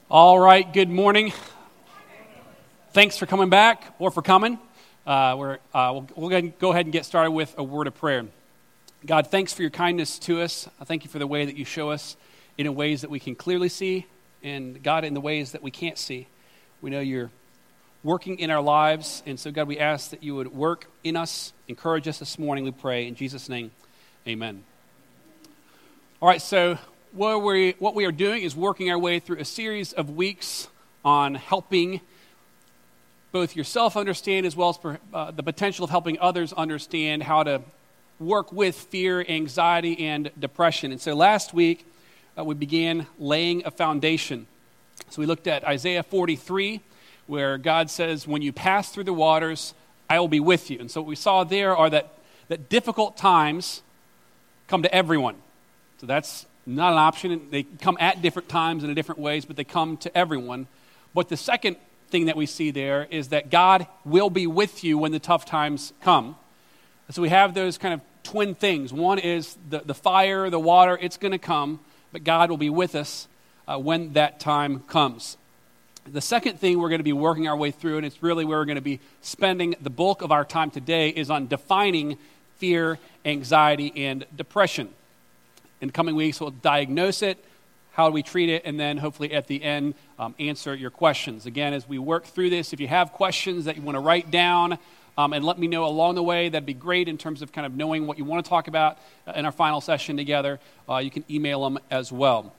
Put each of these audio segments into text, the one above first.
All right, good morning. Thanks for coming back or for coming. We'll go ahead and get started with a word of prayer. God, thanks for your kindness to us. I thank you for the way that you show us in ways that we can clearly see, and God, in the ways that we can't see. We know you're working in our lives, and so God, we ask that you would work in us, encourage us this morning, we pray. In Jesus' name, amen. All right, so what we are doing is working our way through a series of weeks on helping both yourself understand as well as the potential of helping others understand how to work with fear, anxiety, and depression. And so last week, we began laying a foundation. So we looked at Isaiah 43, where God says, when you pass through the waters, I will be with you. And so what we saw there are that difficult times come to everyone. So that's not an option. They come at different times and in different ways, but they come to everyone. But the second thing that we see there is that God will be with you when the tough times come. So we have those kind of twin things. One is the fire, the water, it's going to come, but God will be with us when that time comes. The second thing we're going to be working our way through, and it's really where we're going to be spending the bulk of our time today, is on defining fear, anxiety, and depression. In the coming weeks, we'll diagnose it, how do we treat it, and then hopefully at the end, answer your questions. Again, as we work through this, if you have questions that you want to write down and let me know along the way, that'd be great in terms of kind of knowing what you want to talk about in our final session together. You can email them as well.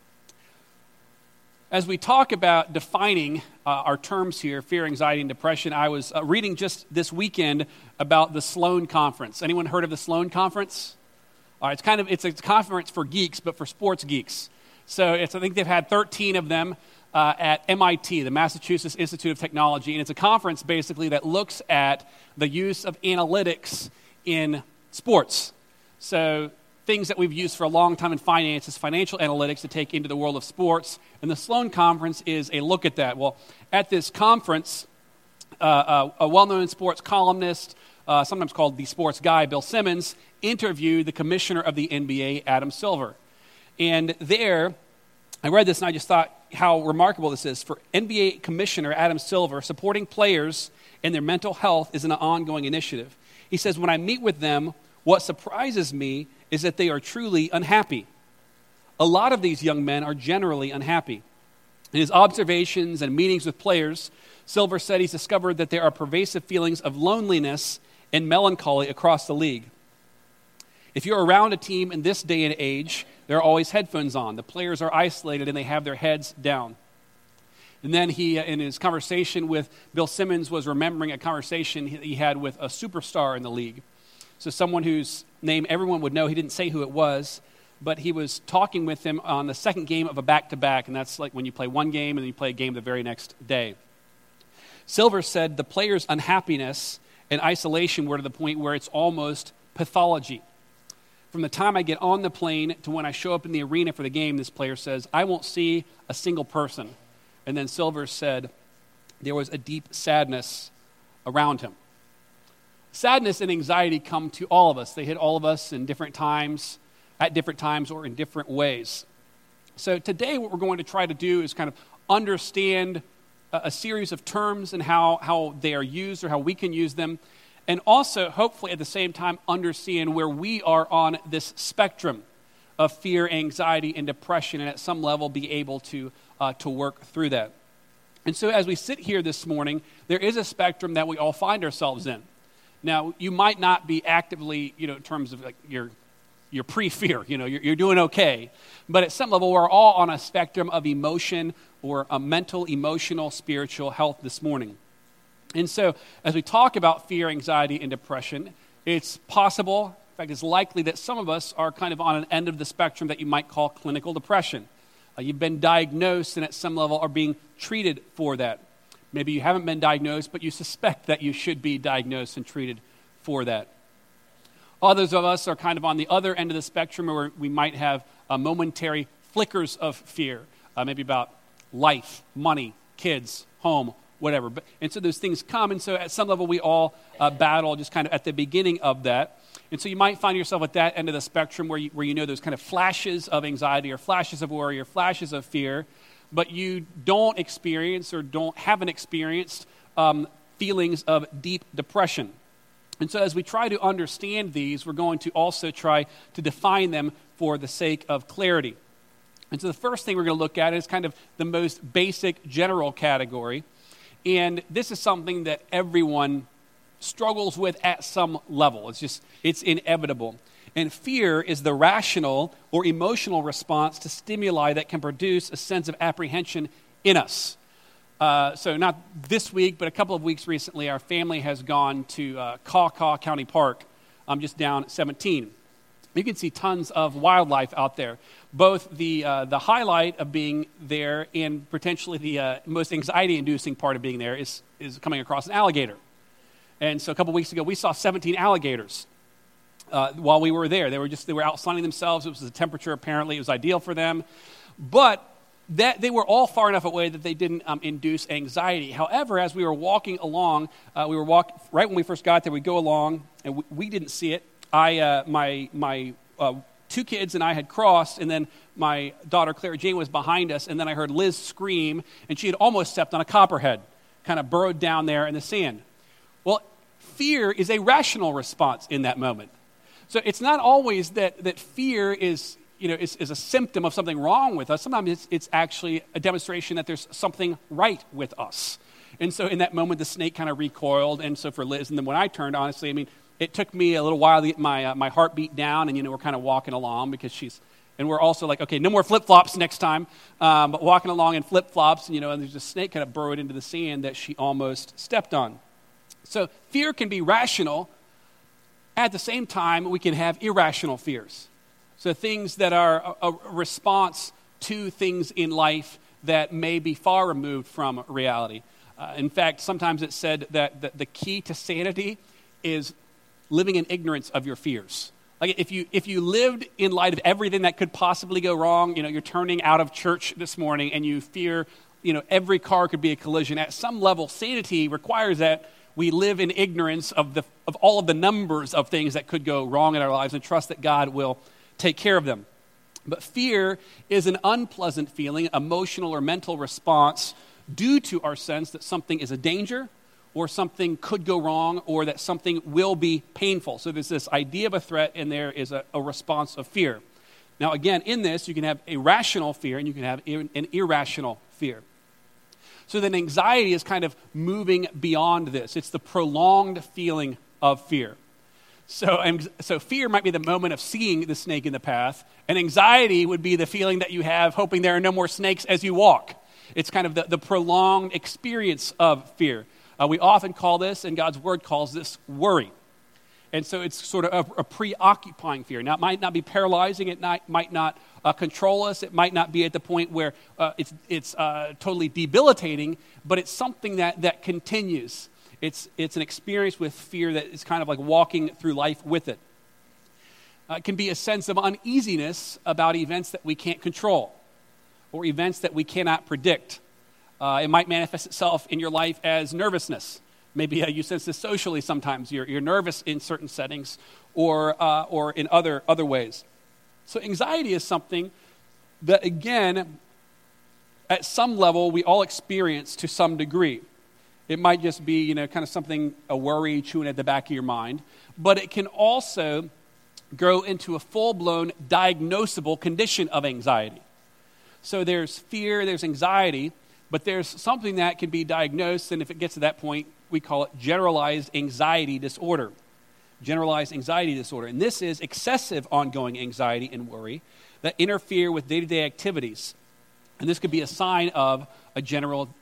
As we talk about defining our terms here, fear, anxiety, and depression, I was reading just this weekend about the Sloan Conference. Anyone heard of the Sloan Conference? It's a conference for geeks, but for sports geeks. So I think they've had 13 of them at MIT, the Massachusetts Institute of Technology, and it's a conference basically that looks at the use of analytics in sports. So things that we've used for a long time in finance is financial analytics to take into the world of sports, and the Sloan Conference is a look at that. Well, at this conference, a well-known sports columnist, sometimes called the sports guy, Bill Simmons, interviewed the commissioner of the NBA, Adam Silver. And there, I read this and I just thought how remarkable this is. For NBA Commissioner Adam Silver, supporting players and their mental health is an ongoing initiative. He says, when I meet with them, what surprises me is that they are truly unhappy. A lot of these young men are generally unhappy. In his observations and meetings with players, Silver said he's discovered that there are pervasive feelings of loneliness and melancholy across the league. If you're around a team in this day and age, there are always headphones on. The players are isolated and they have their heads down. And then he, in his conversation with Bill Simmons, was remembering a conversation he had with a superstar in the league. So someone whose name everyone would know. He didn't say who it was, but he was talking with him on the second game of a back-to-back, and that's like when you play one game and then you play a game the very next day. Silver said the players' unhappiness and isolation were to the point where it's almost pathology. From the time I get on the plane to when I show up in the arena for the game, this player says, I won't see a single person. And then Silver said there was a deep sadness around him. Sadness and anxiety come to all of us. They hit all of us in different times, at different times, or in different ways. So today what we're going to try to do is kind of understand a series of terms and how they are used or how we can use them. And also, hopefully, at the same time, understand where we are on this spectrum of fear, anxiety, and depression, and at some level be able to work through that. And so as we sit here this morning, there is a spectrum that we all find ourselves in. Now, you might not be actively, in terms of like your pre-fear, you're doing okay. But at some level, we're all on a spectrum of emotion or a mental, emotional, spiritual health this morning. And so, as we talk about fear, anxiety, and depression, it's possible, in fact, it's likely that some of us are kind of on an end of the spectrum that you might call clinical depression. You've been diagnosed and at some level are being treated for that. Maybe you haven't been diagnosed, but you suspect that you should be diagnosed and treated for that. Others of us are kind of on the other end of the spectrum where we might have momentary flickers of fear, maybe about life, money, kids, home, whatever. And so those things come, and so at some level we all battle just kind of at the beginning of that. And so you might find yourself at that end of the spectrum where you know those kind of flashes of anxiety or flashes of worry or flashes of fear, but you don't experience or haven't experienced feelings of deep depression. And so as we try to understand these, we're going to also try to define them for the sake of clarity. And so the first thing we're going to look at is kind of the most basic general category. And this is something that everyone struggles with at some level. It's inevitable. And fear is the rational or emotional response to stimuli that can produce a sense of apprehension in us. So not this week, but a couple of weeks recently, our family has gone to Kaw County Park, just down 17. You can see tons of wildlife out there. Both the highlight of being there and potentially the most anxiety-inducing part of being there is coming across an alligator. And so a couple weeks ago, we saw 17 alligators while we were there. They were out sunning themselves. It was the temperature, apparently. It was ideal for them. But that they were all far enough away that they didn't induce anxiety. However, as we were walking along, right when we first got there, we go along, and we didn't see it. My two kids and I had crossed, and then my daughter Clara Jane was behind us, and then I heard Liz scream, and she had almost stepped on a copperhead, kind of burrowed down there in the sand. Well, fear is a rational response in that moment. So it's not always that fear is a symptom of something wrong with us. Sometimes it's actually a demonstration that there's something right with us. And so in that moment, the snake kind of recoiled, and so for Liz, and then when I turned, honestly, it took me a little while to get my heartbeat down, and we're kind of walking along because and we're also like, okay, no more flip-flops next time, but walking along in flip-flops, and there's a snake kind of burrowed into the sand that she almost stepped on. So fear can be rational. At the same time, we can have irrational fears. So things that are a response to things in life that may be far removed from reality. In fact, sometimes it's said that the key to sanity is living in ignorance of your fears. Like if you lived in light of everything that could possibly go wrong, you're turning out of church this morning and you fear, every car could be a collision. At some level, sanity requires that we live in ignorance of all of the numbers of things that could go wrong in our lives and trust that God will take care of them. But fear is an unpleasant feeling, emotional or mental response due to our sense that something is a danger, or something could go wrong, or that something will be painful. So there's this idea of a threat, and there is a response of fear. Now again, in this, you can have a rational fear, and you can have an irrational fear. So then anxiety is kind of moving beyond this. It's the prolonged feeling of fear. So fear might be the moment of seeing the snake in the path, and anxiety would be the feeling that you have hoping there are no more snakes as you walk. It's kind of the prolonged experience of fear. We often call this, and God's word calls this, worry. And so it's sort of a preoccupying fear. Now, it might not be paralyzing. It might not control us. It might not be at the point where it's totally debilitating, but it's something that continues. It's an experience with fear that is kind of like walking through life with it. It can be a sense of uneasiness about events that we can't control or events that we cannot predict. It might manifest itself in your life as nervousness. Maybe you sense this socially sometimes. You're nervous in certain settings or in other ways. So anxiety is something that, again, at some level, we all experience to some degree. It might just be, kind of something, a worry chewing at the back of your mind. But it can also grow into a full-blown diagnosable condition of anxiety. So there's fear, there's anxiety, but there's something that can be diagnosed, and if it gets to that point, we call it generalized anxiety disorder. Generalized anxiety disorder. And this is excessive ongoing anxiety and worry that interfere with day-to-day activities. And this could be a sign of a generalized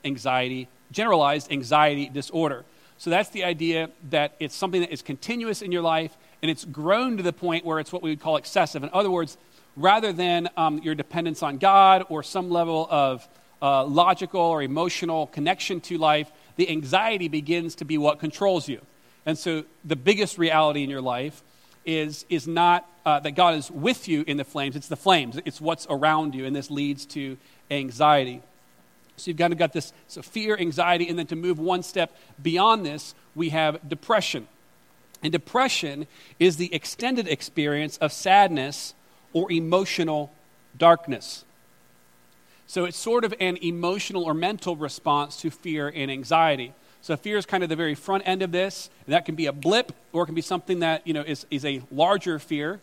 anxiety disorder. So that's the idea that it's something that is continuous in your life, and it's grown to the point where it's what we would call excessive. In other words, rather than your dependence on God or some level of logical or emotional connection to life, the anxiety begins to be what controls you. And so the biggest reality in your life is not that God is with you in the flames. It's the flames. It's what's around you, and this leads to anxiety. So you've kind of got this fear, anxiety, and then to move one step beyond this, we have depression. And depression is the extended experience of sadness or emotional darkness. So it's sort of an emotional or mental response to fear and anxiety. So fear is kind of the very front end of this. And that can be a blip, or it can be something that is a larger fear,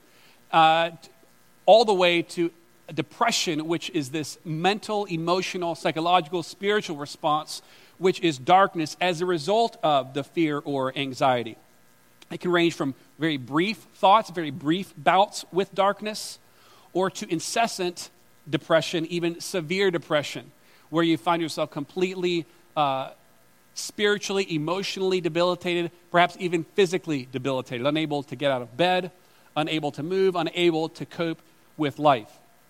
all the way to depression, which is this mental, emotional, psychological, spiritual response, which is darkness as a result of the fear or anxiety. It can range from very brief thoughts, very brief bouts with darkness, or to incessant depression, even severe depression, where you find yourself completely spiritually, emotionally debilitated, perhaps even physically debilitated, unable to get out of bed, unable to move, unable to cope with life.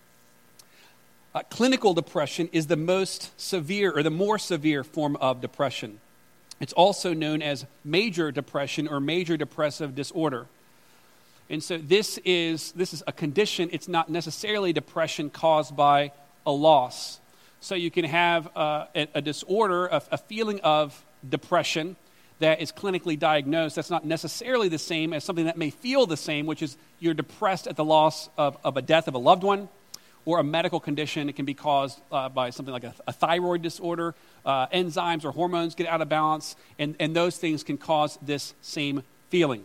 Clinical depression is the most severe or the more severe form of depression. It's also known as major depression or major depressive disorder. And so this is a condition. It's not necessarily depression caused by a loss. So you can have a disorder, a feeling of depression that is clinically diagnosed. That's not necessarily the same as something that may feel the same, which is you're depressed at the loss of a death of a loved one, or a medical condition. It can be caused by something like a thyroid disorder, enzymes or hormones get out of balance, and those things can cause this same feeling.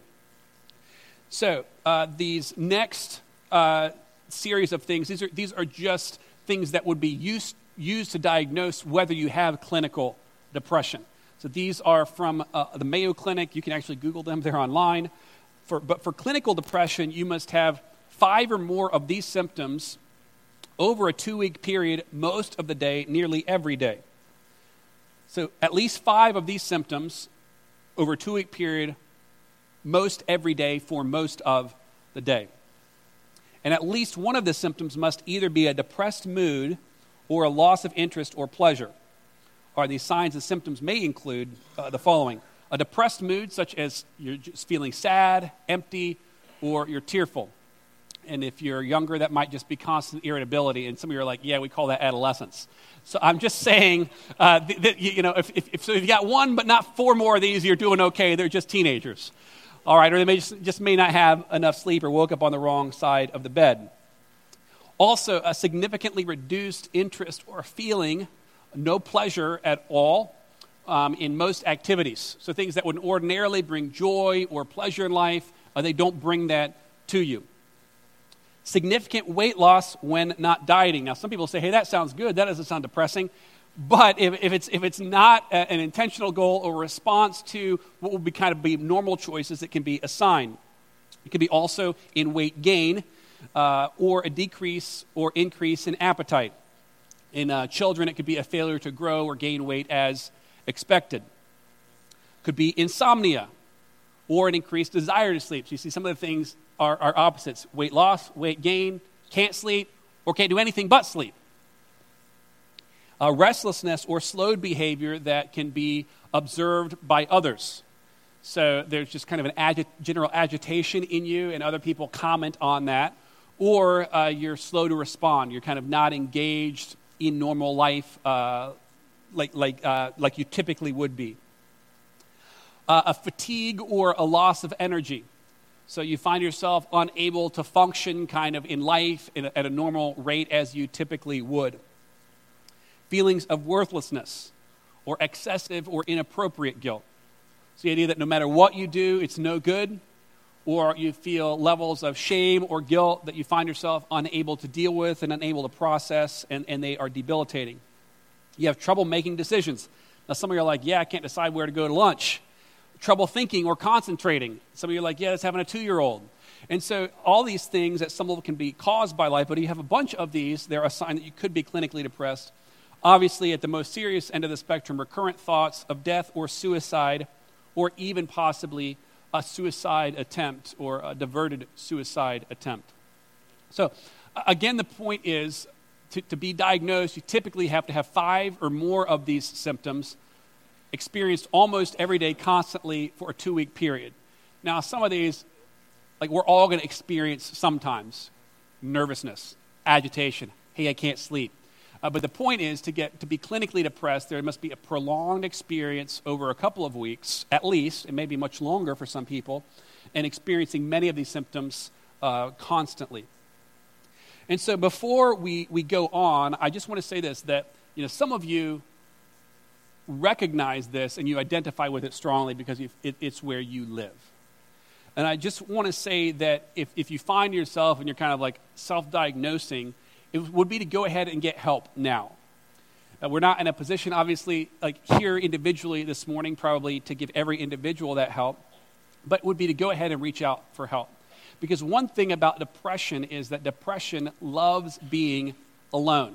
So these next series of things, these are just things that would be used to diagnose whether you have clinical depression. So these are from the Mayo Clinic. You can actually Google them. They're online. But for clinical depression, you must have 5 or more of these symptoms over a 2-week period, most of the day, nearly every day. So at least 5 of these symptoms over a 2-week period, most every day for most of the day. And at least one of the symptoms must either be a depressed mood or a loss of interest or pleasure. Or these signs and symptoms may include the following: a depressed mood, such as you're just feeling sad, empty, or you're tearful. And if you're younger, that might just be constant irritability. And some of you are like, yeah, we call that adolescence. So I'm just saying, if you got 1 but not 4 more of these, you're doing okay. They're just teenagers. All right, or they may just may not have enough sleep or woke up on the wrong side of the bed. Also, a significantly reduced interest or feeling, no pleasure at all in most activities. So things that would ordinarily bring joy or pleasure in life, they don't bring that to you. Significant weight loss when not dieting. Now, some people say, hey, that sounds good. That doesn't sound depressing. But if it's not an intentional goal or response to what would be normal choices, it can be a sign. It can be also in weight gain or a decrease or increase in appetite. In children, it could be a failure to grow or gain weight as expected. Could be insomnia or an increased desire to sleep. So you see some of the things are opposites: weight loss, weight gain, can't sleep, or can't do anything but sleep. Restlessness or slowed behavior that can be observed by others. So there's just kind of an general agitation in you, and other people comment on that. Or you're slow to respond. You're kind of not engaged in normal life like you typically would be. A fatigue or a loss of energy. So you find yourself unable to function kind of in life at a normal rate as you typically would. Feelings of worthlessness or excessive or inappropriate guilt. So the idea that no matter what you do, it's no good, or you feel levels of shame or guilt that you find yourself unable to deal with and unable to process, and they are debilitating. You have trouble making decisions. Now some of you are like, yeah, I can't decide where to go to lunch. Trouble thinking or concentrating. Some of you are like, yeah, that's having a 2-year-old. And so all these things at some level can be caused by life, but if you have a bunch of these, they're a sign that you could be clinically depressed. Obviously, at the most serious end of the spectrum, recurrent thoughts of death or suicide, or even possibly a suicide attempt or a diverted suicide attempt. So again, the point is to be diagnosed, you typically have to have 5 or more of these symptoms experienced almost every day, constantly, for a 2-week period. Now, some of these, like we're all going to experience sometimes: nervousness, agitation, hey, I can't sleep. But the point is, to be clinically depressed, there must be a prolonged experience over a couple of weeks, at least. It may be much longer for some people, and experiencing many of these symptoms constantly. And so before we go on, I just want to say this, that some of you recognize this and you identify with it strongly because it's where you live. And I just want to say that if you find yourself and you're kind of like self-diagnosing, it would be to go ahead and get help now. We're not in a position, obviously, like here individually this morning, probably to give every individual that help, but it would be to go ahead and reach out for help. Because one thing about depression is that depression loves being alone.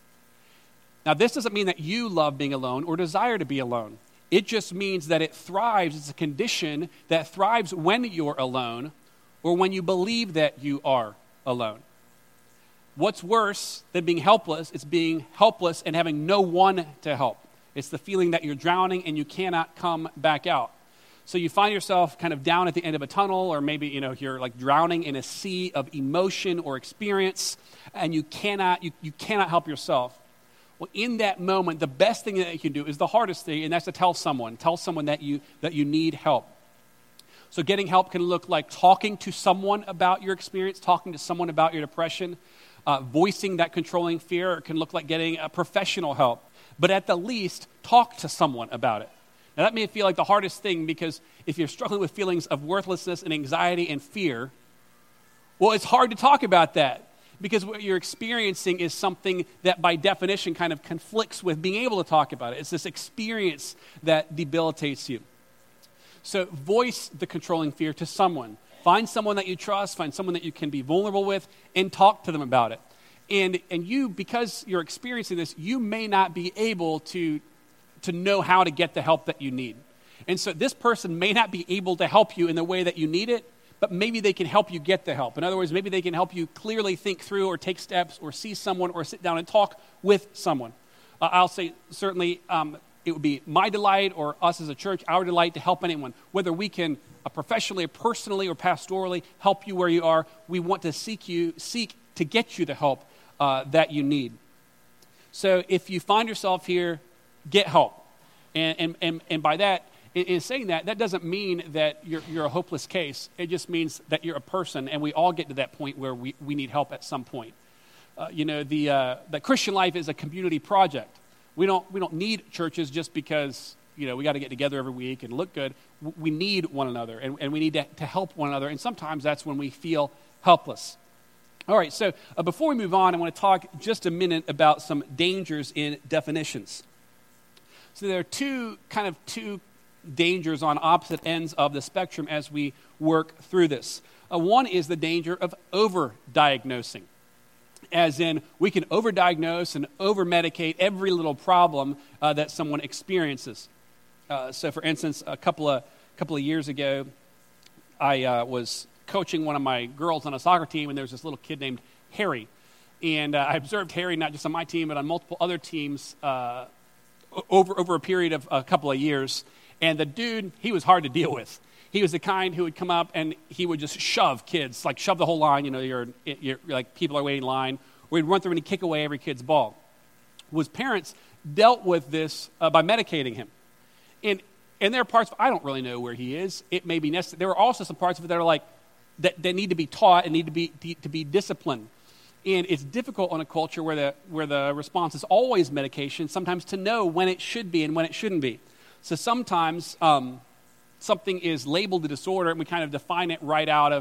Now, this doesn't mean that you love being alone or desire to be alone. It just means that it thrives. It's a condition that thrives when you're alone or when you believe that you are alone. What's worse than being helpless is being helpless and having no one to help. It's the feeling that you're drowning and you cannot come back out. So you find yourself kind of down at the end of a tunnel, or maybe you're like drowning in a sea of emotion or experience, and you cannot help yourself. Well, in that moment, the best thing that you can do is the hardest thing, and that's to tell someone that you need help. So getting help can look like talking to someone about your experience, talking to someone about your depression, voicing that controlling fear. It can look like getting professional help. But at the least, talk to someone about it. Now, that may feel like the hardest thing, because if you're struggling with feelings of worthlessness and anxiety and fear, well, it's hard to talk about that, because what you're experiencing is something that by definition kind of conflicts with being able to talk about it. It's this experience that debilitates you. So voice the controlling fear to someone. Find someone that you trust, find someone that you can be vulnerable with, and talk to them about it. And you, because you're experiencing this, you may not be able to know how to get the help that you need. And so this person may not be able to help you in the way that you need it, but maybe they can help you get the help. In other words, maybe they can help you clearly think through or take steps or see someone or sit down and talk with someone. I'll say certainly it would be my delight, or us as a church, our delight, to help anyone. Whether we can professionally or personally or pastorally help you where you are, we want to seek to get you the help that you need. So if you find yourself here, get help. And by that, in saying that doesn't mean that you're a hopeless case. It just means that you're a person, and we all get to that point where we need help at some point. The Christian life is a community project. We don't need churches just because we got to get together every week and look good. We need one another, and we need to help one another. And sometimes that's when we feel helpless. All right, so before we move on, I want to talk just a minute about some dangers in definitions. So there are two dangers on opposite ends of the spectrum as we work through this. One is the danger of over-diagnosing, as in we can over-diagnose and over-medicate every little problem that someone experiences. So for instance, a couple of years ago, I was coaching one of my girls on a soccer team, and there was this little kid named Harry. And I observed Harry not just on my team, but on multiple other teams over a period of a couple of years. And the dude, he was hard to deal with. He was the kind who would come up and he would just shove kids, like shove the whole line. You're like people are waiting in line. Or he'd run through and he'd kick away every kid's ball. His parents dealt with this by medicating him. And there are parts of, I don't really know where he is. It may be necessary. There are also some parts of it that are like, that need to be taught and need to be disciplined. And it's difficult in a culture where the response is always medication, sometimes to know when it should be and when it shouldn't be. So sometimes something is labeled a disorder, and we kind of define it right out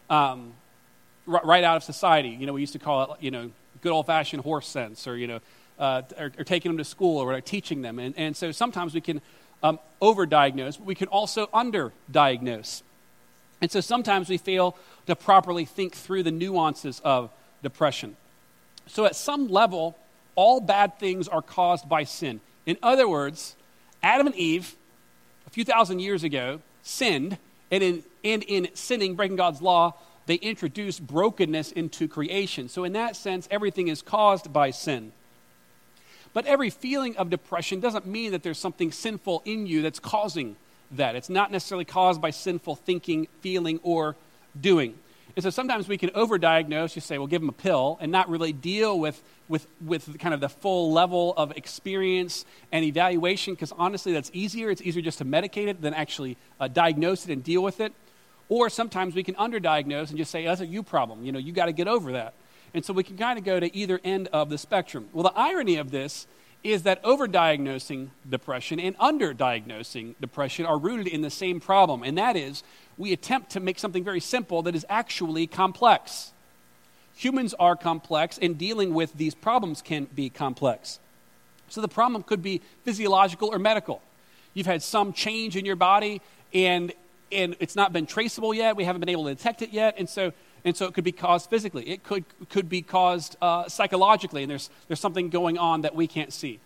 of society. We used to call it, good old-fashioned horse sense, or taking them to school, or teaching them. And so sometimes we can overdiagnose, but we can also underdiagnose. And so sometimes we fail to properly think through the nuances of depression. So at some level, all bad things are caused by sin. In other words, Adam and Eve, a few thousand years ago, sinned, and in sinning, breaking God's law, they introduced brokenness into creation. So in that sense, everything is caused by sin. But every feeling of depression doesn't mean that there's something sinful in you that's causing that. It's not necessarily caused by sinful thinking, feeling, or doing. And so sometimes we can overdiagnose, you say, well, give them a pill, and not really deal with kind of the full level of experience and evaluation, because honestly, that's easier. It's easier just to medicate it than actually diagnose it and deal with it. Or sometimes we can underdiagnose and just say, that's a you problem. You got to get over that. And so we can kind of go to either end of the spectrum. Well, the irony of this is that overdiagnosing depression and underdiagnosing depression are rooted in the same problem, and that is we attempt to make something very simple that is actually complex. Humans are complex, and dealing with these problems can be complex. So the problem could be physiological or medical. You've had some change in your body, and it's not been traceable yet. We haven't been able to detect it yet, and so it could be caused physically. It could be caused psychologically, and there's something going on that we can't see.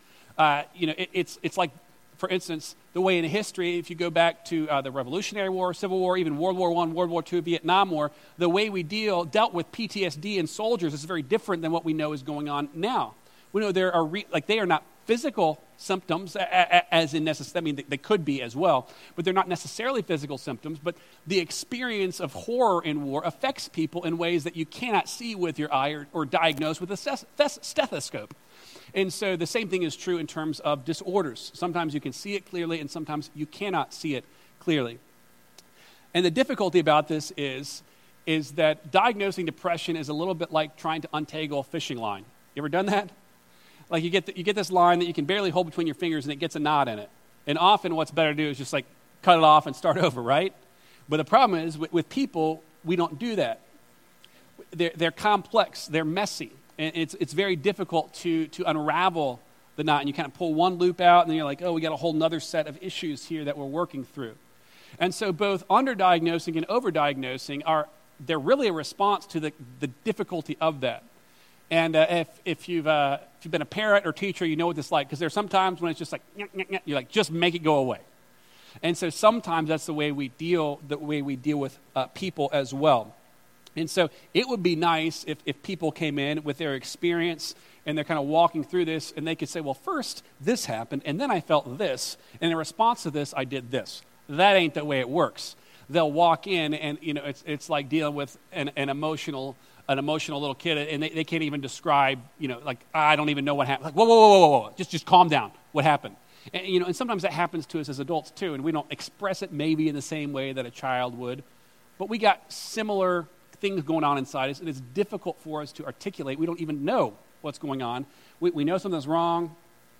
It's like, for instance, the way in history, if you go back to the Revolutionary War, Civil War, even World War I, World War II, Vietnam War, the way we dealt with PTSD in soldiers is very different than what we know is going on now. We know there are they are not physical symptoms, as in necessarily, I mean, they could be as well, but they're not necessarily physical symptoms, but the experience of horror in war affects people in ways that you cannot see with your eye or diagnose with a stethoscope. And so the same thing is true in terms of disorders. Sometimes you can see it clearly, and sometimes you cannot see it clearly. And the difficulty about this is that diagnosing depression is a little bit like trying to untangle a fishing line. You ever done that? Like you get this line that you can barely hold between your fingers, and it gets a knot in it. And often what's better to do is just like cut it off and start over, right? But the problem is with people, we don't do that. They're complex, they're messy, and it's very difficult to unravel the knot. And you kind of pull one loop out, and then you're like, oh, we got a whole nother set of issues here that we're working through. And so both underdiagnosing and overdiagnosing they're really a response to the difficulty of that. And if you've been a parent or teacher, you know what this is like, because there's sometimes when it's just like, you're like, just make it go away. And so sometimes that's the way we deal with people as well. And so it would be nice if people came in with their experience and they're kind of walking through this, and they could say, well, first this happened, and then I felt this, and in response to this, I did this. That ain't the way it works. They'll walk in, and it's like dealing with an emotional little kid, and they can't even describe, like, I don't even know what happened. Like, whoa, just calm down. What happened? And sometimes that happens to us as adults too, and we don't express it maybe in the same way that a child would, but we got similar things going on inside us, and it's difficult for us to articulate. We don't even know what's going on. We know something's wrong,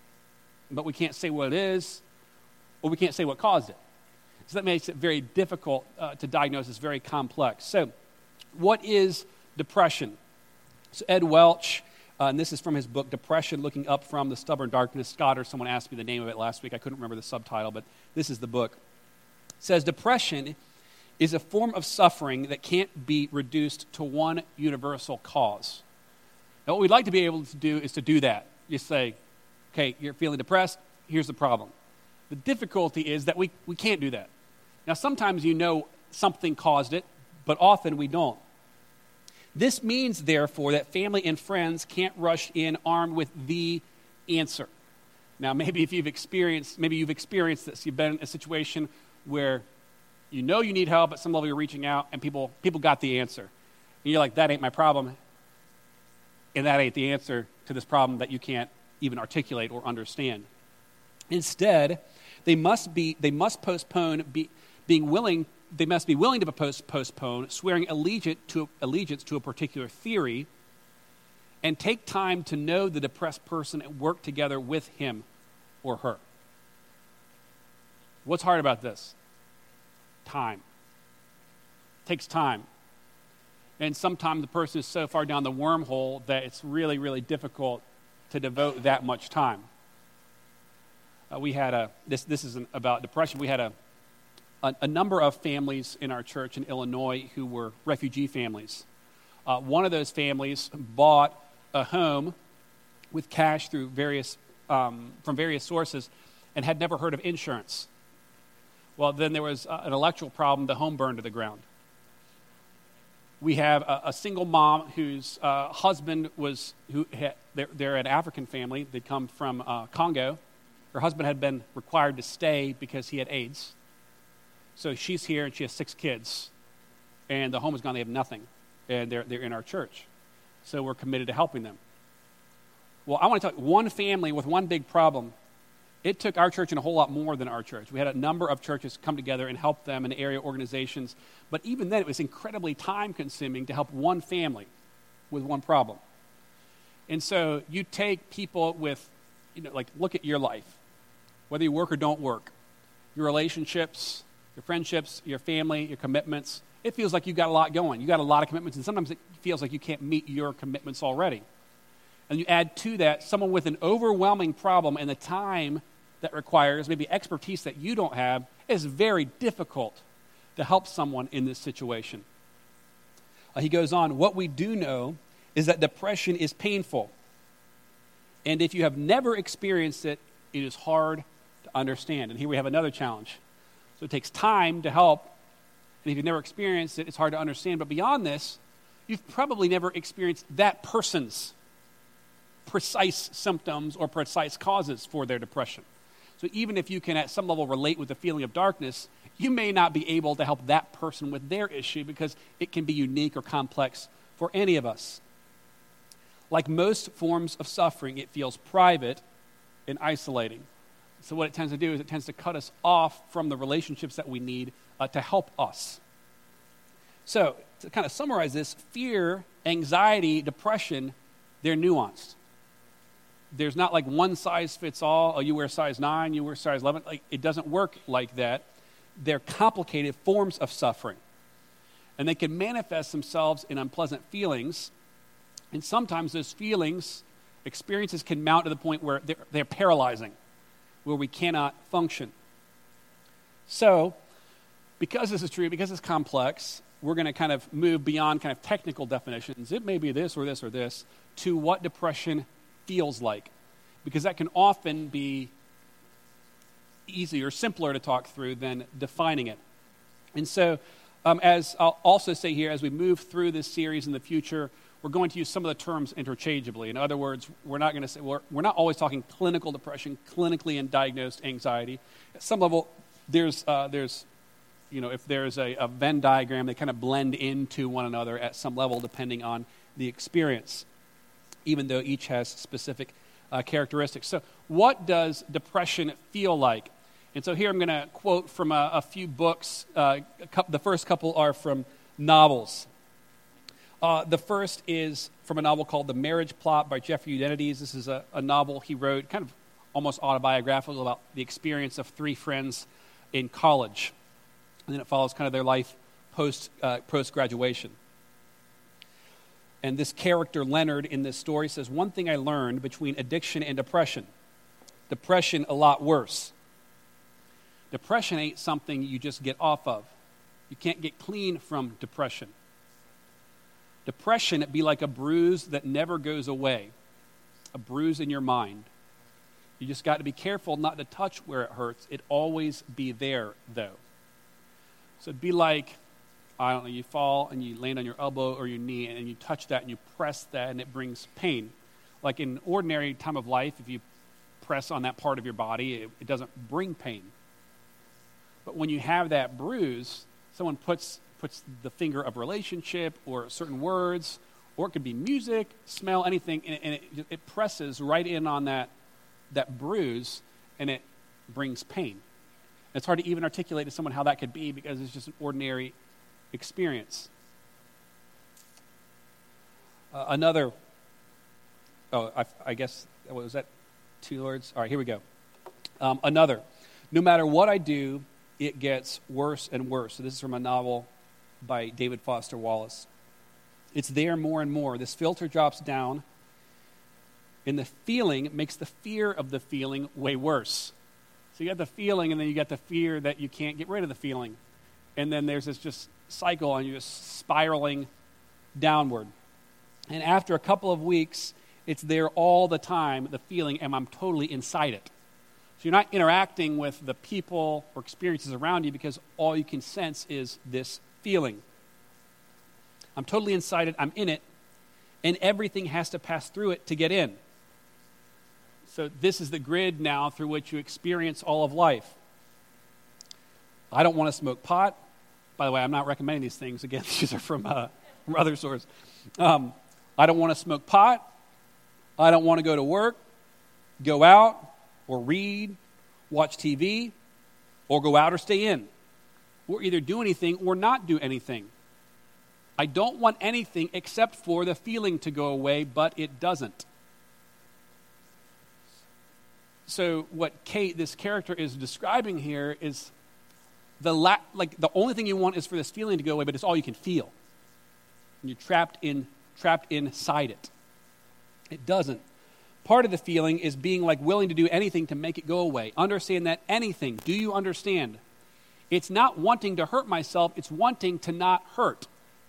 but we can't say what it is, or we can't say what caused it. So that makes it very difficult to diagnose. It's very complex. So what is depression? So Ed Welch, and this is from his book, Depression, Looking Up from the Stubborn Darkness. Scott or someone asked me the name of it last week. I couldn't remember the subtitle, but this is the book. It says, depression is a form of suffering that can't be reduced to one universal cause. Now, what we'd like to be able to do is to do that. You say, okay, you're feeling depressed, here's the problem. The difficulty is that we can't do that. Now, sometimes something caused it, but often we don't. This means, therefore, that family and friends can't rush in armed with the answer. Now, maybe you've experienced this. You've been in a situation where you need help, at some level you're reaching out, and people got the answer. And you're like, that ain't my problem, and that ain't the answer to this problem that you can't even articulate or understand. Instead, they must be willing to postpone swearing allegiance to a particular theory, and take time to know the depressed person and work together with him or her. What's hard about this? Time. It takes time. And sometimes the person is so far down the wormhole that it's really, really difficult to devote that much time. This isn't about depression. We had a number of families in our church in Illinois who were refugee families. One of those families bought a home with cash through from various sources and had never heard of insurance. Well, then there was an electrical problem. The home burned to the ground. We have a single mom whose husband they're an African family. They'd come from Congo. Her husband had been required to stay because he had AIDS. So she's here, and she has 6 kids. And the home is gone. They have nothing. And they're in our church. So we're committed to helping them. Well, I want to tell you, one family with one big problem, it took our church and a whole lot more than our church. We had a number of churches come together and help them in area organizations. But even then, it was incredibly time-consuming to help one family with one problem. And so you take people with, like look at your life, whether you work or don't work, your relationships, your friendships, your family, your commitments. It feels like you've got a lot going. You got a lot of commitments, and sometimes it feels like you can't meet your commitments already. And you add to that someone with an overwhelming problem, and the time that requires maybe expertise that you don't have. Is very difficult to help someone in this situation. He goes on, what we do know is that depression is painful. And if you have never experienced it, it is hard to understand. And here we have another challenge. So it takes time to help. And if you've never experienced it, it's hard to understand. But beyond this, you've probably never experienced that person's precise symptoms or precise causes for their depression. So even if you can at some level relate with the feeling of darkness, you may not be able to help that person with their issue because it can be unique or complex for any of us. Like most forms of suffering, it feels private and isolating. So what it tends to do is it tends to cut us off from the relationships that we need to help us. So to kind of summarize this, fear, anxiety, depression, they're nuanced. There's not like one size fits all. Oh, you wear size 9, you wear size 11. Like, it doesn't work like that. They're complicated forms of suffering. And they can manifest themselves in unpleasant feelings. And sometimes those feelings, experiences can mount to the point where they're paralyzing, where we cannot function. So, because this is true, because it's complex, we're going to kind of move beyond kind of technical definitions. It may be this or this or this, to what depression feels like, because that can often be easier, simpler to talk through than defining it. And so, as I'll also say here, as we move through this series in the future, we're going to use some of the terms interchangeably. In other words, we're not going to say we're not always talking clinical depression, clinically and diagnosed anxiety. At some level, there's if there's a Venn diagram, they kind of blend into one another at some level depending on the experience, even though each has specific characteristics. So what does depression feel like? And so here I'm going to quote from a few books. The first couple are from novels. The first is from a novel called The Marriage Plot by Jeffrey Eugenides. This is a novel he wrote, kind of almost autobiographical, about the experience of 3 friends in college. And then it follows kind of their life post-graduation. And this character, Leonard, in this story says, one thing I learned between addiction and depression a lot worse. Depression ain't something you just get off of. You can't get clean from depression. Depression, it'd be like a bruise that never goes away, a bruise in your mind. You just got to be careful not to touch where it hurts. It'd always be there, though. So it'd be like, I don't know, you fall and you land on your elbow or your knee and you touch that and you press that and it brings pain. Like in ordinary time of life, if you press on that part of your body, it doesn't bring pain. But when you have that bruise, someone puts the finger of relationship or certain words, or it could be music, smell, anything, and it presses right in on that bruise and it brings pain. It's hard to even articulate to someone how that could be because it's just an ordinary experience. I guess, what was that? 2 words? All right, here we go. Another. No matter what I do, it gets worse and worse. So this is from a novel by David Foster Wallace. It's there more and more. This filter drops down, and the feeling makes the fear of the feeling way worse. So you got the feeling, and then you got the fear that you can't get rid of the feeling. And then there's this just cycle, and you're just spiraling downward. And after a couple of weeks, it's there all the time, the feeling, and I'm totally inside it. So you're not interacting with the people or experiences around you because all you can sense is this feeling. I'm totally inside it, I'm in it, and everything has to pass through it to get in. So this is the grid now through which you experience all of life. I don't want to smoke pot. By the way, I'm not recommending these things. Again, these are from other sources. I don't want to smoke pot. I don't want to go to work, go out, or read, watch TV, or go out or stay in. Or either do anything or not do anything. I don't want anything except for the feeling to go away, but it doesn't. So what Kate, this character, is describing here is the only thing you want is for this feeling to go away, but it's all you can feel. And you're trapped inside it. It doesn't. Part of the feeling is being willing to do anything to make it go away. Understand that anything. Do you understand? It's not wanting to hurt myself, it's wanting to not hurt.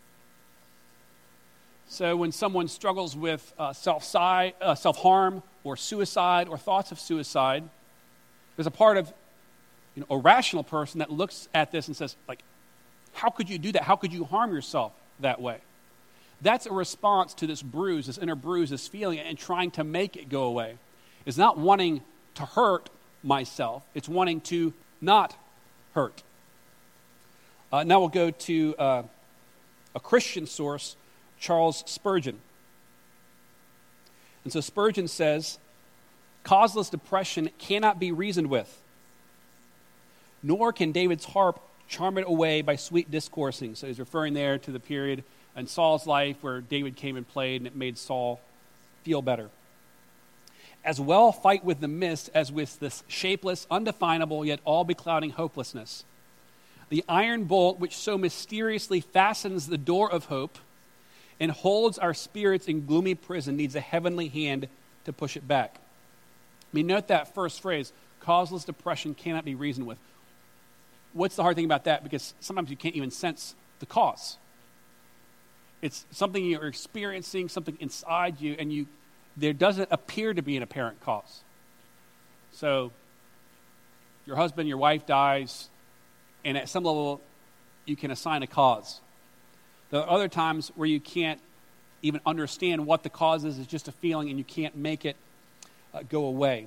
So when someone struggles with self-harm or suicide or thoughts of suicide, there's a part of a rational person that looks at this and says, how could you do that? How could you harm yourself that way? That's a response to this bruise, this inner bruise, this feeling, and trying to make it go away. It's not wanting to hurt myself. It's wanting to not hurt. Now we'll go to a Christian source, Charles Spurgeon. And so Spurgeon says, causeless depression cannot be reasoned with, nor can David's harp charm it away by sweet discoursing. So he's referring there to the period in Saul's life where David came and played and it made Saul feel better. As well fight with the mist as with this shapeless, undefinable, yet all-beclouding hopelessness. The iron bolt which so mysteriously fastens the door of hope and holds our spirits in gloomy prison needs a heavenly hand to push it back. Note that first phrase, causeless depression cannot be reasoned with. What's the hard thing about that? Because sometimes you can't even sense the cause. It's something you're experiencing, something inside you, and there doesn't appear to be an apparent cause. So your husband, your wife dies, and at some level you can assign a cause. There are other times where you can't even understand what the cause is. It's just a feeling, and you can't make it go away.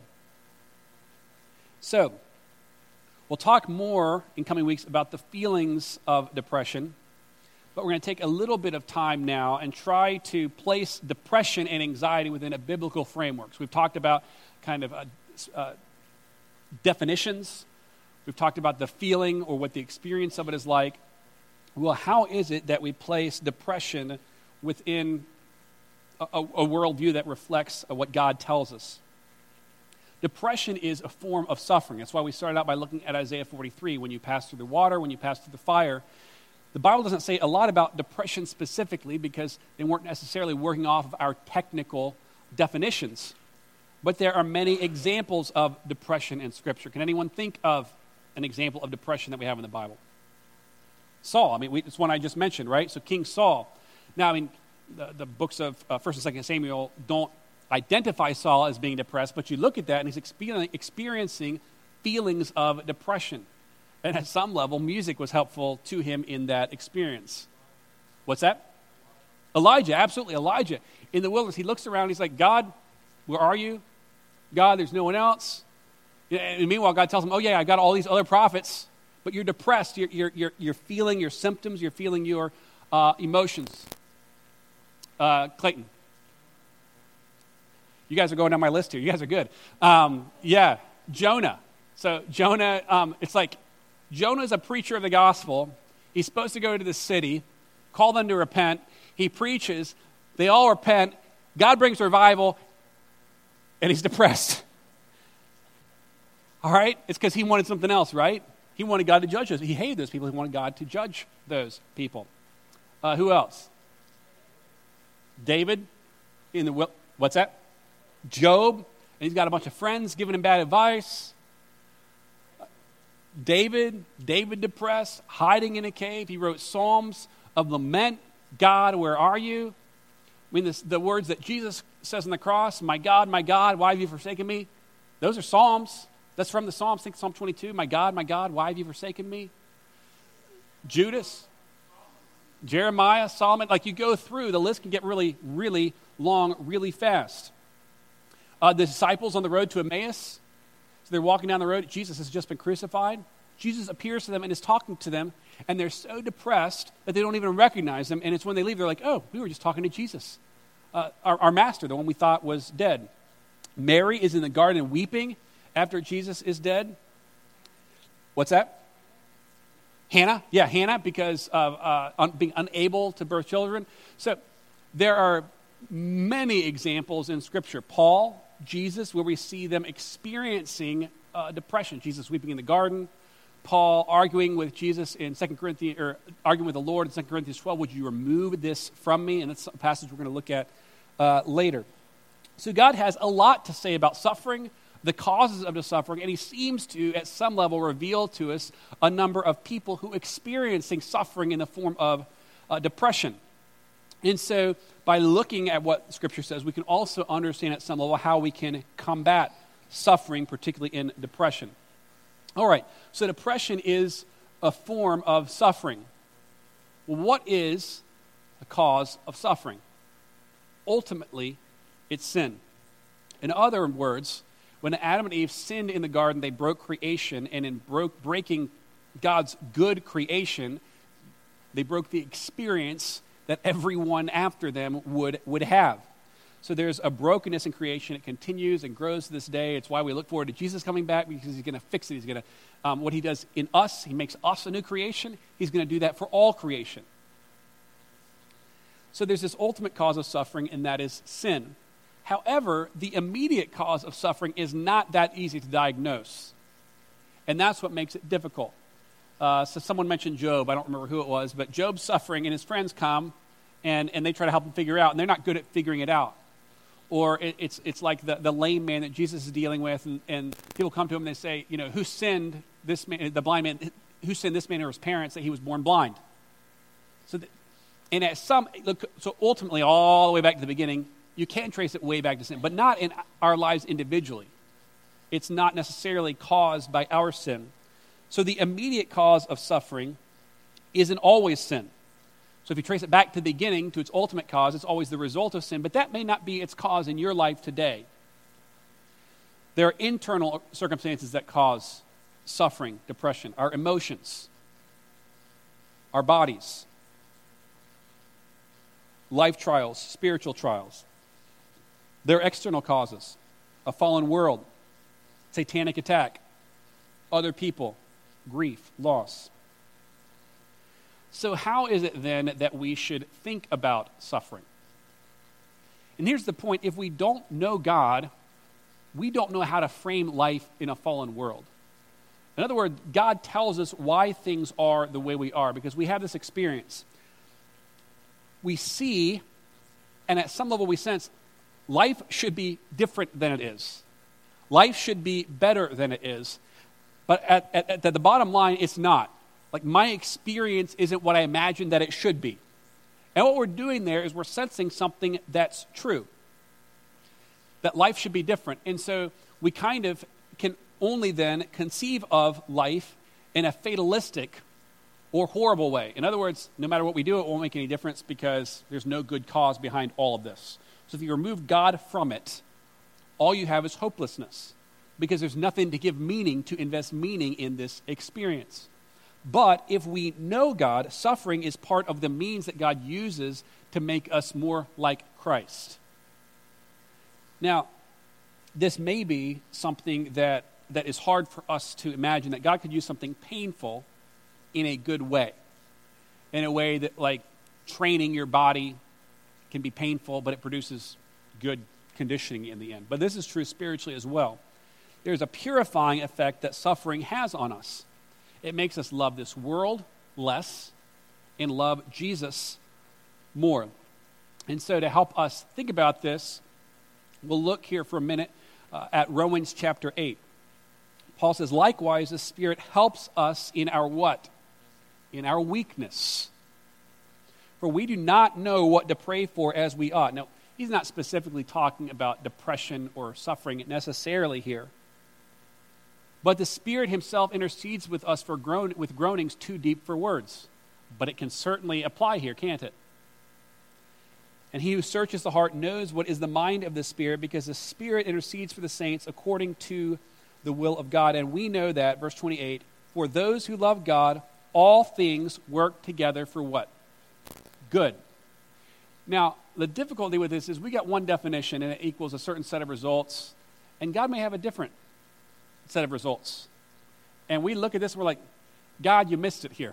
So we'll talk more in coming weeks about the feelings of depression, but we're going to take a little bit of time now and try to place depression and anxiety within a biblical framework. So we've talked about kind of definitions. We've talked about the feeling or what the experience of it is like. Well, how is it that we place depression within a worldview that reflects what God tells us? Depression is a form of suffering. That's why we started out by looking at Isaiah 43. When you pass through the water, when you pass through the fire. The Bible doesn't say a lot about depression specifically because they weren't necessarily working off of our technical definitions. But there are many examples of depression in Scripture. Can anyone think of an example of depression that we have in the Bible? Saul. It's one I just mentioned, right? So King Saul. Now, the books of 1st and 2nd Samuel don't identify Saul as being depressed, but you look at that and he's experiencing feelings of depression. And at some level, music was helpful to him in that experience. What's that? Elijah, absolutely, Elijah. In the wilderness, he looks around, he's like, God, where are you? God, there's no one else. And meanwhile, God tells him, oh yeah, I got all these other prophets, but you're depressed. You're feeling your symptoms. You're feeling your emotions. Clayton. You guys are going down my list here. You guys are good. Jonah. So Jonah, it's like Jonah's a preacher of the gospel. He's supposed to go to the city, call them to repent. He preaches. They all repent. God brings revival, and he's depressed. All right? It's because he wanted something else, right? He wanted God to judge us. He hated those people. He wanted God to judge those people. Who else? David. What's that? Job. And he's got a bunch of friends giving him bad advice. David depressed, hiding in a cave. He wrote Psalms of lament. God, where are you? The words that Jesus says on the cross, my God, why have you forsaken me? Those are Psalms. That's from the Psalms. Think Psalm 22. My God, why have you forsaken me? Judas, Jeremiah, Solomon. You go through, the list can get really, really long, really fast. The disciples on the road to Emmaus. So they're walking down the road. Jesus has just been crucified. Jesus appears to them and is talking to them, and they're so depressed that they don't even recognize him. And it's when they leave, they're like, oh, we were just talking to Jesus, our master, the one we thought was dead. Mary is in the garden weeping after Jesus is dead. What's that? Hannah, because of being unable to birth children. So there are many examples in Scripture. Paul, Jesus, where we see them experiencing depression. Jesus weeping in the garden. Paul arguing with Jesus in 2 Corinthians, or arguing with the Lord in 2 Corinthians 12, would you remove this from me? And that's a passage we're going to look at later. So God has a lot to say about suffering, the causes of the suffering, and he seems to, at some level, reveal to us a number of people who are experiencing suffering in the form of depression. And so by looking at what Scripture says, we can also understand at some level how we can combat suffering, particularly in depression. All right, so depression is a form of suffering. Well, what is the cause of suffering? Ultimately, it's sin. In other words, when Adam and Eve sinned in the garden, they broke creation, and in breaking God's good creation, they broke the experience that everyone after them would have. So there's a brokenness in creation. It continues and grows to this day. It's why we look forward to Jesus coming back, because he's going to fix it. He's going to, what he does in us, he makes us a new creation. He's going to do that for all creation. So there's this ultimate cause of suffering, and that is sin. However, the immediate cause of suffering is not that easy to diagnose. And that's what makes it difficult. So someone mentioned Job. I don't remember who it was, but Job's suffering, and his friends come, and they try to help him figure it out, and they're not good at figuring it out. Or it's like the lame man that Jesus is dealing with, and people come to him and they say, who sinned this man, the blind man, who sinned this man or his parents that he was born blind? So ultimately, all the way back to the beginning, you can trace it way back to sin, but not in our lives individually. It's not necessarily caused by our sin. So the immediate cause of suffering isn't always sin. So if you trace it back to the beginning, to its ultimate cause, it's always the result of sin, but that may not be its cause in your life today. There are internal circumstances that cause suffering, depression, our emotions, our bodies, life trials, spiritual trials. There are external causes, a fallen world, satanic attack, other people, grief, loss. So how is it then that we should think about suffering? And here's the point. If we don't know God, we don't know how to frame life in a fallen world. In other words, God tells us why things are the way we are, because we have this experience. We see, and at some level we sense, life should be different than it is. Life should be better than it is. But at the bottom line, it's not. Like, my experience isn't what I imagined that it should be. And what we're doing there is we're sensing something that's true. That life should be different. And so we kind of can only then conceive of life in a fatalistic or horrible way. In other words, no matter what we do, it won't make any difference because there's no good cause behind all of this. So if you remove God from it, all you have is hopelessness, because there's nothing to give meaning, to invest meaning in this experience. But if we know God, suffering is part of the means that God uses to make us more like Christ. Now, this may be something that is hard for us to imagine, that God could use something painful in a good way. In a way that, like, training your body can be painful, but it produces good conditioning in the end. But this is true spiritually as well. There's a purifying effect that suffering has on us. It makes us love this world less and love Jesus more. And so to help us think about this, we'll look here for a minute at Romans chapter 8. Paul says, likewise, the Spirit helps us in our what? In our weakness. For we do not know what to pray for as we ought. Now, he's not specifically talking about depression or suffering necessarily here. But the Spirit himself intercedes with us with groanings too deep for words. But it can certainly apply here, can't it? And he who searches the heart knows what is the mind of the Spirit, because the Spirit intercedes for the saints according to the will of God. And we know that, verse 28, for those who love God, all things work together for what? Good. Now, the difficulty with this is we got one definition and it equals a certain set of results, and God may have a different set of results. And we look at this and we're like, God, you missed it here.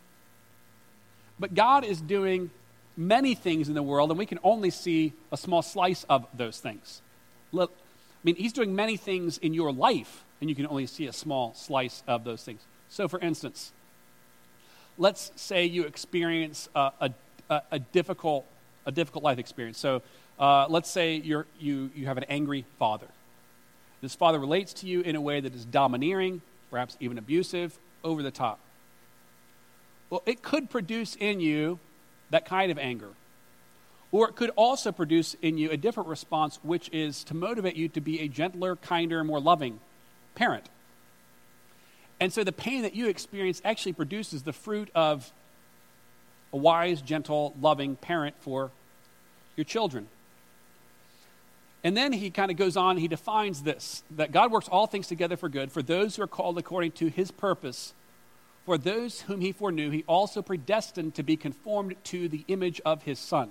But God is doing many things in the world, and we can only see a small slice of those things. He's doing many things in your life, and you can only see a small slice of those things. So, for instance, let's say you experience a difficult life experience. So, let's say you have an angry father. This father relates to you in a way that is domineering, perhaps even abusive, over the top. Well, it could produce in you that kind of anger. Or it could also produce in you a different response, which is to motivate you to be a gentler, kinder, more loving parent. And so the pain that you experience actually produces the fruit of a wise, gentle, loving parent for your children. And then he kind of goes on, he defines this, that God works all things together for good for those who are called according to his purpose. For those whom he foreknew, he also predestined to be conformed to the image of his Son.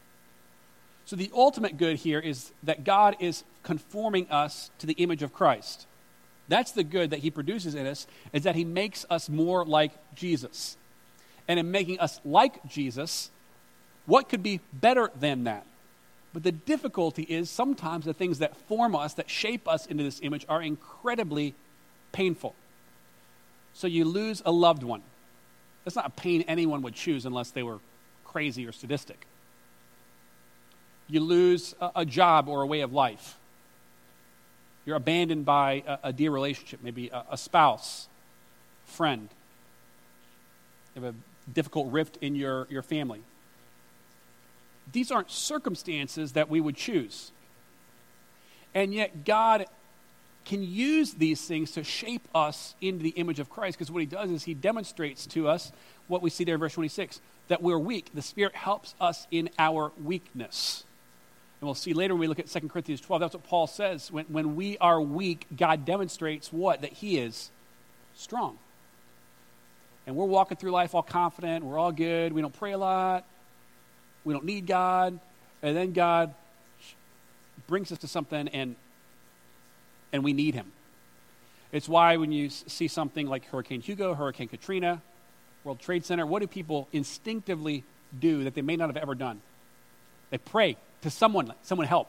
So the ultimate good here is that God is conforming us to the image of Christ. That's the good that he produces in us, is that he makes us more like Jesus. And in making us like Jesus, what could be better than that? But the difficulty is sometimes the things that form us, that shape us into this image, are incredibly painful. So you lose a loved one. That's not a pain anyone would choose unless they were crazy or sadistic. You lose a job or a way of life. You're abandoned by a dear relationship, maybe a spouse, friend. You have a difficult rift in your family. These aren't circumstances that we would choose. And yet God can use these things to shape us into the image of Christ, because what he does is he demonstrates to us what we see there in verse 26, that we're weak. The Spirit helps us in our weakness. And we'll see later when we look at 2 Corinthians 12, that's what Paul says. When we are weak, God demonstrates what? That he is strong. And we're walking through life all confident, we're all good, we don't pray a lot, we don't need God, and then God brings us to something and we need him. It's why when you see something like Hurricane Hugo, Hurricane Katrina, World Trade Center, what do people instinctively do that they may not have ever done? They pray to someone help.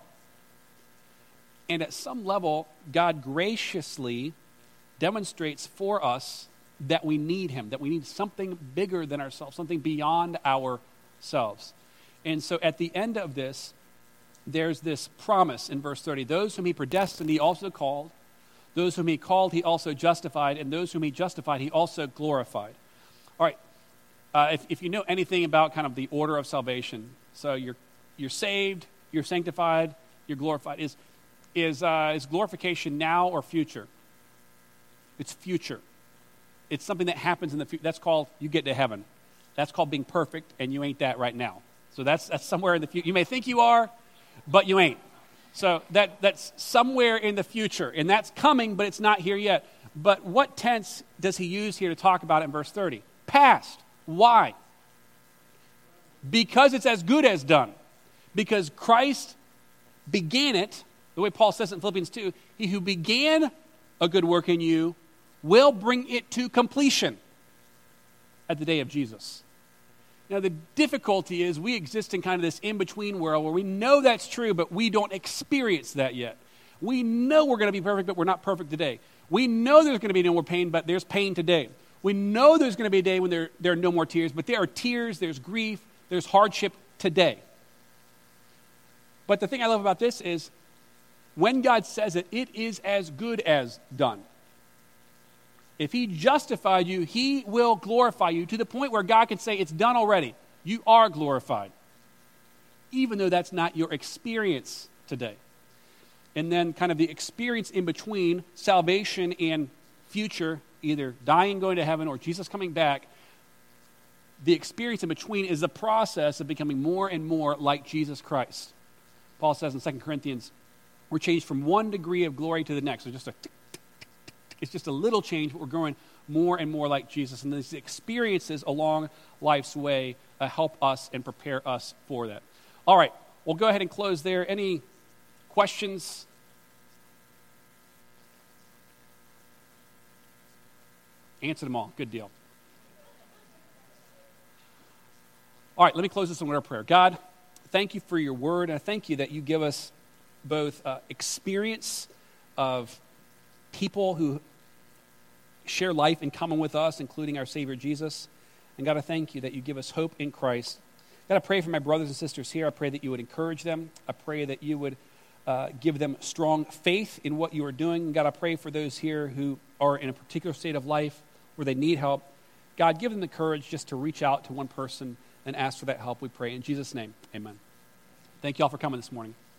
And at some level, God graciously demonstrates for us that we need him, that we need something bigger than ourselves, something beyond ourselves. And so at the end of this, there's this promise in verse 30. Those whom he predestined, he also called. Those whom he called, he also justified. And those whom he justified, he also glorified. All right. If you know anything about kind of the order of salvation, so you're saved, you're sanctified, you're glorified. Is glorification now or future? It's future. It's something that happens in the future. That's called you get to heaven. That's called being perfect, and you ain't that right now. So that's somewhere in the future. You may think you are, but you ain't. So that's somewhere in the future, and that's coming, but it's not here yet. But what tense does he use here to talk about it in verse 30? Past. Why? Because it's as good as done. Because Christ began it, the way Paul says it in Philippians 2, he who began a good work in you will bring it to completion at the day of Jesus. Now, the difficulty is we exist in kind of this in-between world where we know that's true, but we don't experience that yet. We know we're going to be perfect, but we're not perfect today. We know there's going to be no more pain, but there's pain today. We know there's going to be a day when there are no more tears, but there are tears, there's grief, there's hardship today. But the thing I love about this is when God says it, it is as good as done. If he justified you, he will glorify you to the point where God can say, it's done already. You are glorified. Even though that's not your experience today. And then kind of the experience in between salvation and future, either dying, going to heaven, or Jesus coming back, the experience in between is the process of becoming more and more like Jesus Christ. Paul says in 2 Corinthians, we're changed from one degree of glory to the next. So it's just a little change, but we're growing more and more like Jesus. And these experiences along life's way help us and prepare us for that. All right, we'll go ahead and close there. Any questions? Answer them all. Good deal. All right, let me close this in a prayer. God, thank you for your word, and I thank you that you give us both experience of people who share life in common with us, including our Savior Jesus. And God, I thank you that you give us hope in Christ. God, I pray for my brothers and sisters here. I pray that you would encourage them. I pray that you would give them strong faith in what you are doing. And God, I pray for those here who are in a particular state of life where they need help. God, give them the courage just to reach out to one person and ask for that help, we pray. In Jesus' name, amen. Thank you all for coming this morning.